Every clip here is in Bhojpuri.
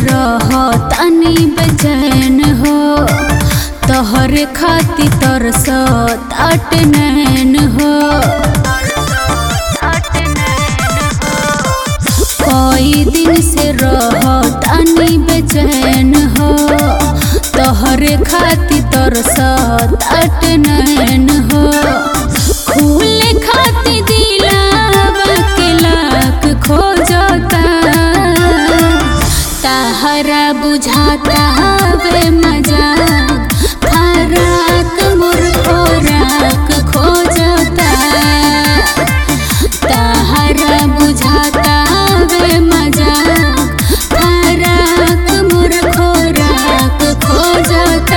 रहतानी बेचैन हो तोहरे खातिर तरसत नैन हो। कई दिन से रहतानी बेचैन हो तोहरे खातिर तरसत नैन हो। खुले खातिर दिलावा के लाख खोजता ताहरा बुझाता वे मजा फराक मोर खोराक खोजता ताहरा बुझाता वे मजा फराक मोर खोराक खोजता।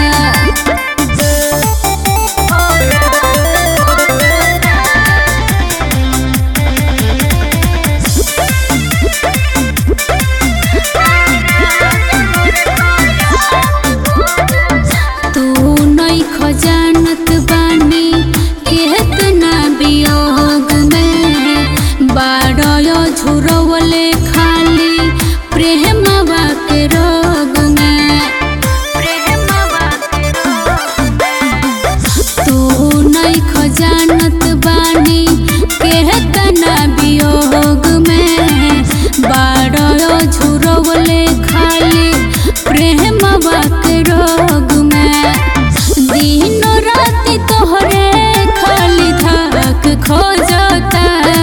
जानत बानी केतना वियोग में बाड़ो झुरवले खाली प्रेमवा के रोग में। तू नहीं जानत बानी केतना वियोग में बाड़ो झुरवले खाली प्रेमवा के रोग में। दिनो राति तोहरे खाली धाक खोजता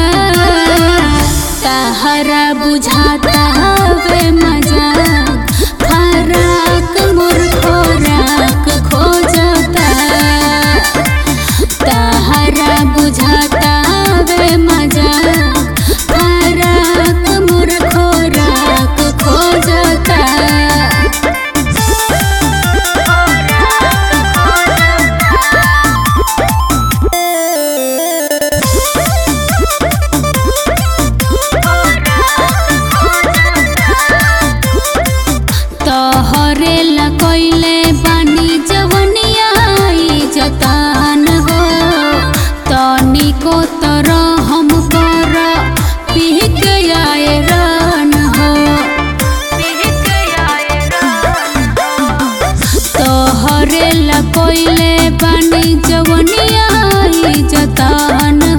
ताहरा बुझाता वे मजा फराक मोर खोराक खोजता ताहरा बुझाता वे मजा फराक मोर खोराक खोजता। तोहरे ला कोइले बानी जवनिया जतान हो तनिको तरह हम कर पीक आए रान हो। तोहरे ला कोइले बानी जवनिया जतान